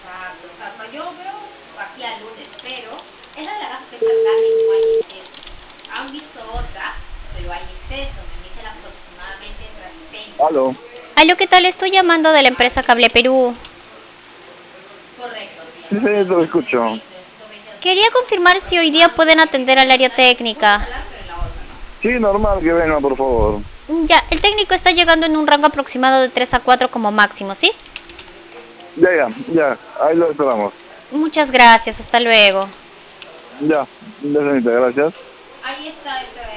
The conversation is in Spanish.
Exacto, o sea, yo veo aquí al lunes, pero esa de la casa que está grande y no hay exceso. Han visto otra, pero hay exceso, me dicen aproximadamente entre 60. Aló. Aló, ¿qué tal? Estoy llamando de la empresa Cable Perú. Correcto, sí, Sí, el sí, número lo escucho. 120, 120 Quería confirmar si hoy día pueden atender al área Uno técnica. solar, pero en la otra, ¿no? Sí, normal que venga, por favor. Ya, el técnico está llegando en un rango aproximado de 3 a 4 como máximo, ¿sí? Ya, ya, ya. Ahí lo esperamos. Muchas gracias, hasta luego. Ya. Gracias. Ahí está,